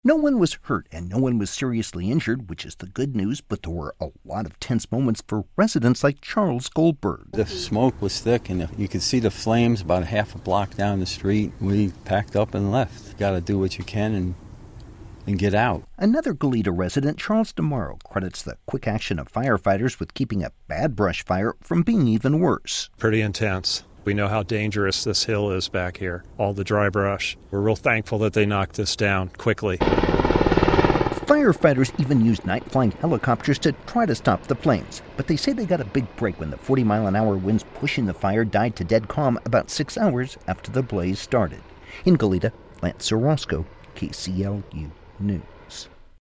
No one was hurt and no one was seriously injured, which is the good news, but there were a lot of tense moments for residents like Charles Goldberg. The smoke was thick and you could see the flames about half a block down the street. We packed up and left. You got to do what you can and get out. Another Goleta resident, Charles DeMauro, credits the quick action of firefighters with keeping a bad brush fire from being even worse. Pretty intense. We know how dangerous this hill is back here, all the dry brush. We're real thankful that they knocked this down quickly. Firefighters even used night-flying helicopters to try to stop the flames, but they say they got a big break when the 40-mile-an-hour winds pushing the fire died to dead calm about 6 hours after the blaze started. In Goleta, Lance Orozco, KCLU News.